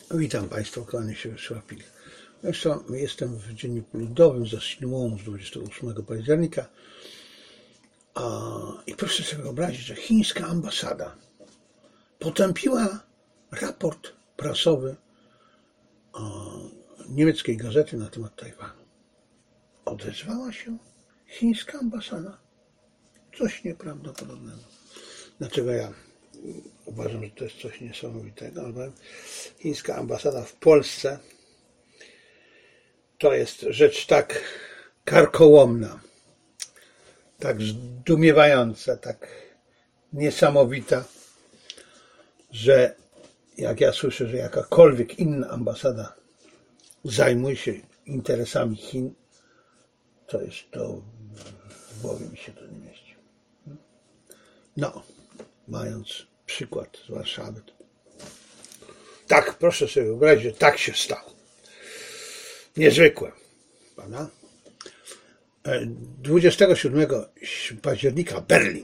Witam Państwa, kłaniam się Szłapil. Zresztą jestem w Dzienniku Ludowym ze Sinłą z 28 października i proszę sobie wyobrazić, że chińska ambasada potępiła raport prasowy niemieckiej gazety na temat Tajwanu. Odezwała się chińska ambasada. Coś nieprawdopodobnego. Dlaczego ja uważam, że to jest coś niesamowitego, albowiem chińska ambasada w Polsce to jest rzecz tak karkołomna, tak zdumiewająca, tak niesamowita, że jak ja słyszę, że jakakolwiek inna ambasada zajmuje się interesami Chin, to w głowie mi się to nie mieści. No, mając przykład z Warszawy. Tak, proszę sobie wyobrazić, że tak się stało. Niezwykłe, prawda? 27 października Berlin.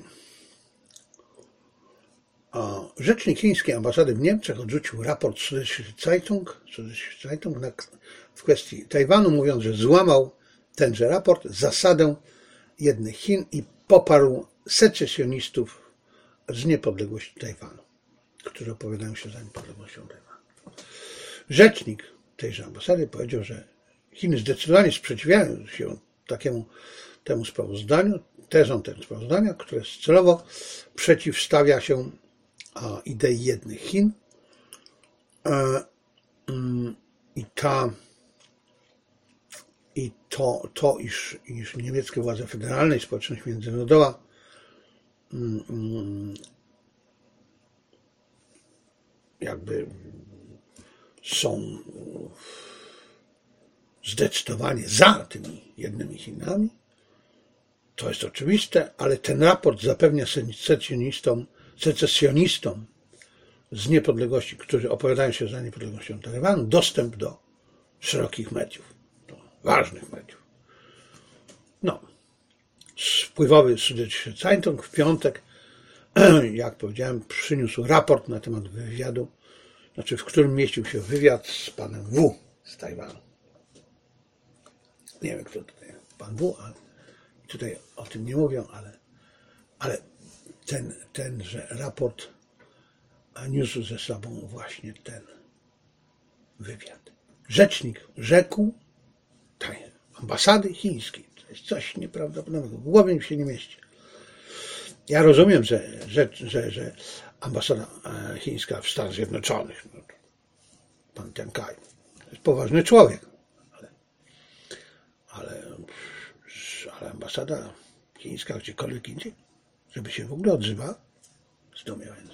Rzecznik chińskiej ambasady w Niemczech odrzucił raport Süddeutsche Zeitung w kwestii Tajwanu, mówiąc, że złamał tenże raport zasadę jednych Chin i poparł secesjonistów z niepodległości Tajwanu, którzy opowiadają się za niepodległością Tajwanu. Rzecznik tejże ambasady powiedział, że Chiny zdecydowanie sprzeciwiają się temu sprawozdaniu, tezom tego sprawozdania, które celowo przeciwstawia się idei jednych Chin iż niemieckie władze federalne i społeczność międzynarodowa jakby są zdecydowanie za tymi jednymi Chinami. To jest oczywiste, ale ten raport zapewnia secesjonistom z niepodległości, którzy opowiadają się za niepodległością Tajwanu, dostęp do szerokich mediów, do ważnych mediów. No, wpływowy Süddeutsche Zeitung w piątek, jak powiedziałem, przyniósł raport na temat wywiadu, w którym mieścił się wywiad z panem Wu z Tajwanu. Nie wiem, kto tutaj jest pan Wu, ale tutaj o tym nie mówią, ale tenże raport niósł ze sobą właśnie ten wywiad. Rzecznik rzekł ambasady chińskiej, to jest coś nieprawdopodobnego, w głowie mi się nie mieści. Ja rozumiem, że ambasada chińska w Stanach Zjednoczonych, pan Tian Kai, to jest poważny człowiek, ale ambasada chińska gdziekolwiek indziej, żeby się w ogóle odzywała, zdumiewające.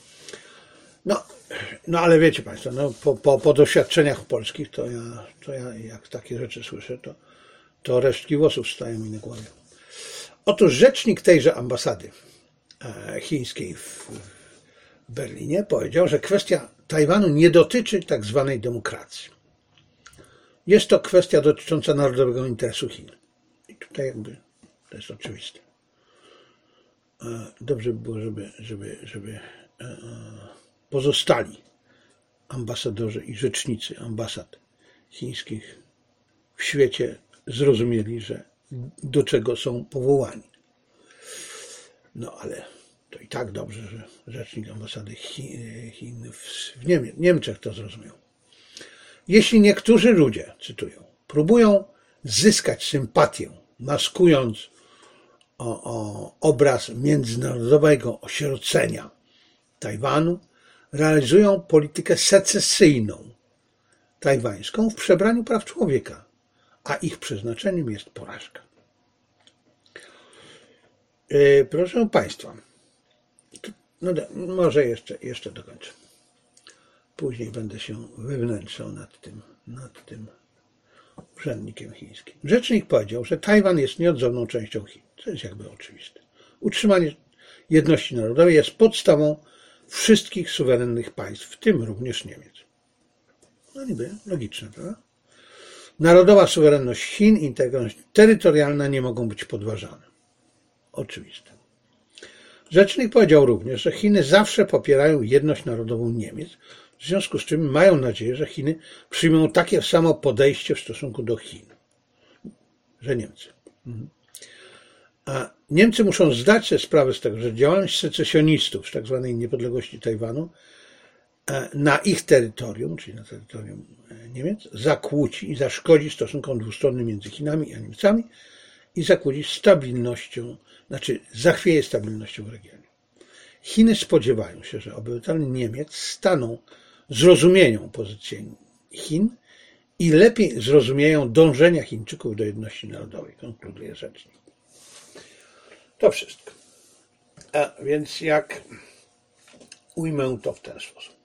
No ale wiecie Państwo, po doświadczeniach polskich, to ja jak takie rzeczy słyszę, to resztki włosów stają mi na głowie. Otóż rzecznik tejże ambasady chińskiej w Berlinie powiedział, że kwestia Tajwanu nie dotyczy tak zwanej demokracji. Jest to kwestia dotycząca narodowego interesu Chin. I tutaj jakby to jest oczywiste. Dobrze by było, żeby pozostali ambasadorzy i rzecznicy ambasad chińskich w świecie zrozumieli, że do czego są powołani. No ale to i tak dobrze, że rzecznik ambasady Chin w Niemczech to zrozumiał. Jeśli niektórzy ludzie, cytuję, próbują zyskać sympatię, maskując obraz międzynarodowego osierocenia Tajwanu, realizują politykę secesyjną tajwańską w przebraniu praw człowieka, a ich przeznaczeniem jest porażka. Proszę Państwa, może jeszcze dokończę. Później będę się wywnętrzał nad tym urzędnikiem chińskim. Rzecznik powiedział, że Tajwan jest nieodzowną częścią Chin. To jest jakby oczywiste. Utrzymanie jedności narodowej jest podstawą wszystkich suwerennych państw, w tym również Niemiec. No niby logiczne, prawda? Narodowa suwerenność Chin i integralność terytorialna nie mogą być podważane. Oczywiste. Rzecznik powiedział również, że Chiny zawsze popierają jedność narodową Niemiec, W związku z czym mają nadzieję, że Chiny przyjmą takie samo podejście w stosunku do Chin, że Niemcy. A Niemcy muszą zdać sobie sprawę z tego, że działalność secesjonistów z tak zwanej niepodległości Tajwanu na ich terytorium, czyli na terytorium Niemiec, zakłóci i zaszkodzi stosunkom dwustronnym między Chinami a Niemcami i zakłóci stabilnością, zachwieje stabilnością w regionie. Chiny spodziewają się, że obywatele Niemiec zrozumieją pozycję Chin i lepiej zrozumieją dążenia Chińczyków do jedności narodowej, konkluduje rzecznik. To wszystko. A więc jak ujmę to w ten sposób.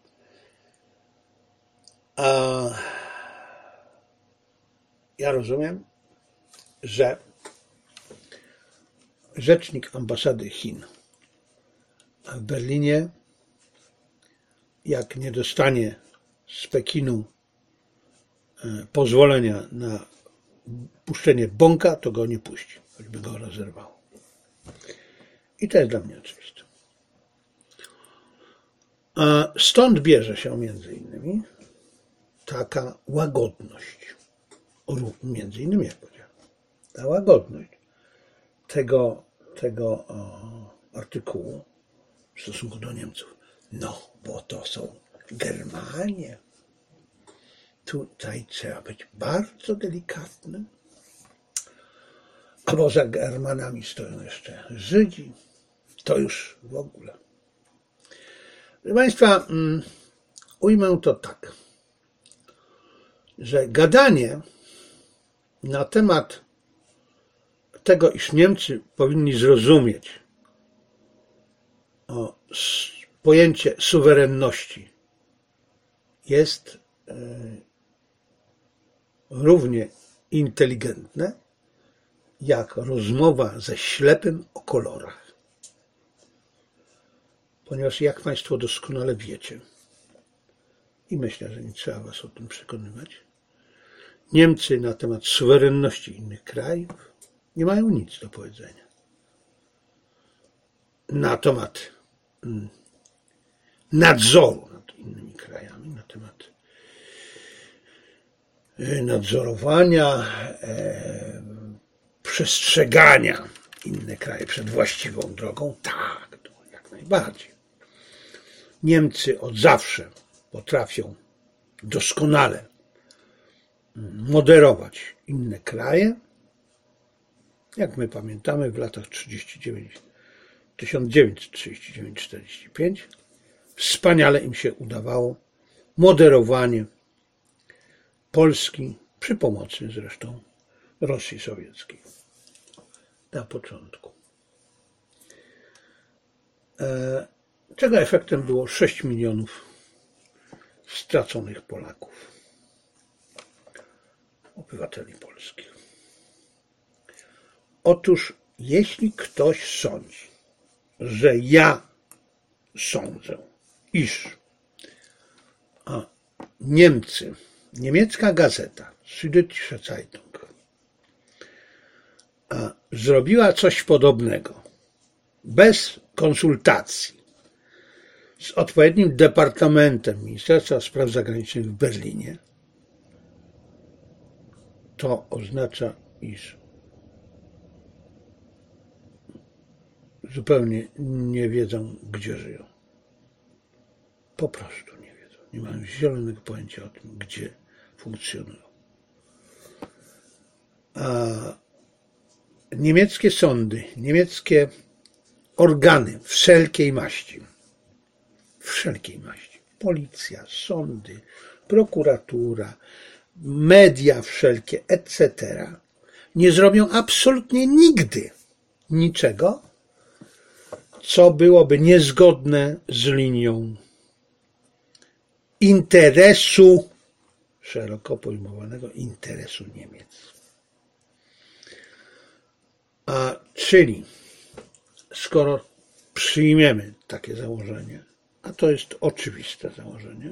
Ja rozumiem, że rzecznik ambasady Chin w Berlinie, jak nie dostanie z Pekinu pozwolenia na puszczenie bąka, to go nie puści, choćby go rozerwało. I to jest dla mnie oczywiste. Stąd bierze się między innymi taka łagodność, między innymi, jak powiedziałem, ta łagodność tego artykułu w stosunku do Niemców. No, bo to są Germanie. Tutaj trzeba być bardzo delikatnym. A poza Germanami stoją jeszcze Żydzi. To już w ogóle. Proszę Państwa, ujmę to tak, że gadanie na temat tego, iż Niemcy powinni zrozumieć pojęcie suwerenności jest równie inteligentne jak rozmowa ze ślepym o kolorach. Ponieważ jak Państwo doskonale wiecie, i myślę, że nie trzeba Was o tym przekonywać, Niemcy na temat suwerenności innych krajów nie mają nic do powiedzenia. Na temat nadzoru nad innymi krajami, na temat nadzorowania, przestrzegania innych krajów przed właściwą drogą, tak, to jak najbardziej. Niemcy od zawsze potrafią doskonale moderować inne kraje. Jak my pamiętamy, w latach 1939-45 wspaniale im się udawało moderowanie Polski przy pomocy zresztą Rosji Sowieckiej na początku. Czego efektem było 6 milionów straconych Polaków, obywateli polskich. Otóż jeśli ktoś sądzi, że ja sądzę, iż Niemcy, niemiecka gazeta Süddeutsche Zeitung zrobiła coś podobnego bez konsultacji z odpowiednim departamentem Ministerstwa Spraw Zagranicznych w Berlinie, to oznacza, iż zupełnie nie wiedzą, gdzie żyją. Po prostu nie wiedzą. Nie mają zielonego pojęcia o tym, gdzie funkcjonują. A niemieckie sądy, niemieckie organy wszelkiej maści, policja, sądy, prokuratura, media wszelkie, etc., nie zrobią absolutnie nigdy niczego, co byłoby niezgodne z linią interesu, szeroko pojmowanego interesu Niemiec. Czyli skoro przyjmiemy takie założenie, a to jest oczywiste założenie,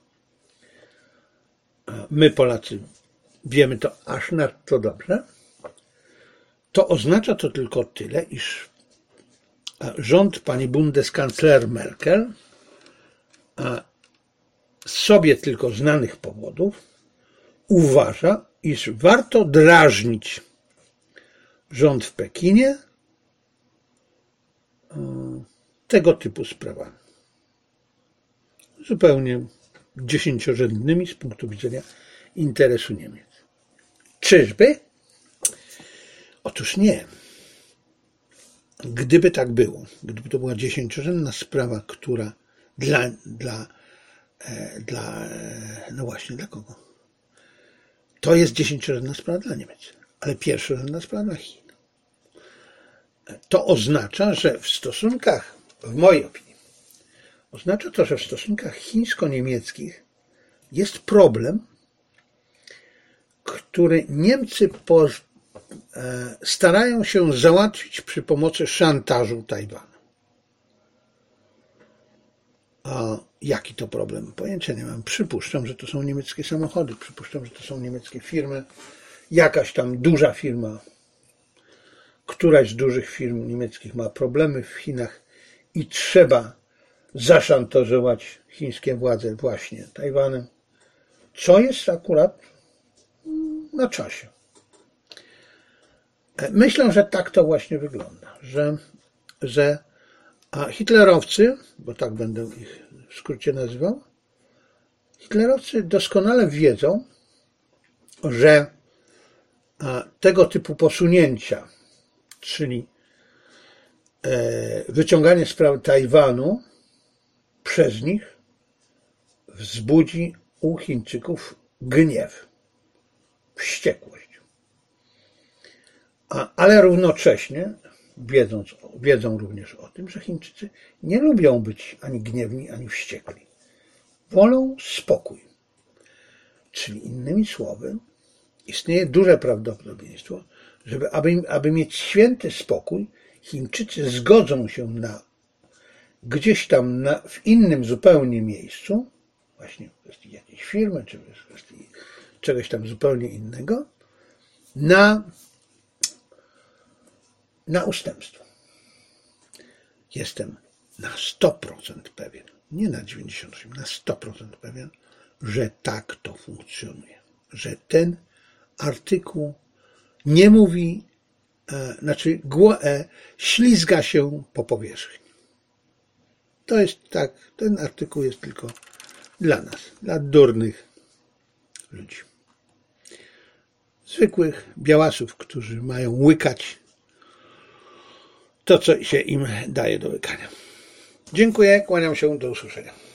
my Polacy wiemy to aż nadto dobrze, to oznacza to tylko tyle, iż rząd pani Bundeskancler Merkel sobie tylko znanych powodów uważa, iż warto drażnić rząd w Pekinie tego typu sprawami. Zupełnie dziesięciorzędnymi z punktu widzenia interesu Niemiec. Czyżby? Otóż nie. Gdyby tak było, gdyby to była dziesięciorzędna sprawa, która no właśnie, dla kogo? To jest dziesięciorzędna sprawa dla Niemiec, ale pierwszorzędna sprawa dla Chin. To oznacza, że w stosunkach, w mojej opinii, oznacza to, że w stosunkach chińsko-niemieckich jest problem, który Niemcy starają się załatwić przy pomocy szantażu Tajwanu. A jaki to problem? Pojęcia nie mam. Przypuszczam, że to są niemieckie samochody, przypuszczam, że to są niemieckie firmy, jakaś tam duża firma, któraś z dużych firm niemieckich ma problemy w Chinach i trzeba zaszantażować chińskie władze właśnie Tajwanem, co jest akurat na czasie. Myślę, że tak to właśnie wygląda, że hitlerowcy, bo tak będę ich w skrócie nazywał, hitlerowcy doskonale wiedzą, że tego typu posunięcia, czyli wyciąganie sprawy Tajwanu przez nich wzbudzi u Chińczyków gniew, wściekłość. Ale równocześnie wiedzą również o tym, że Chińczycy nie lubią być ani gniewni, ani wściekli. Wolą spokój. Czyli innymi słowy, istnieje duże prawdopodobieństwo, aby mieć święty spokój, Chińczycy zgodzą się gdzieś tam w innym zupełnie miejscu, właśnie w kwestii jakiejś firmy, czy w kwestii czegoś tam zupełnie innego, na ustępstwo. Jestem na 100% pewien, nie na 98%, na 100% pewien, że tak to funkcjonuje. Że ten artykuł nie mówi, ślizga się po powierzchni. To jest tak, ten artykuł jest tylko dla nas, dla durnych ludzi. Zwykłych białasów, którzy mają łykać to, co się im daje do łykania. Dziękuję, kłaniam się, do usłyszenia.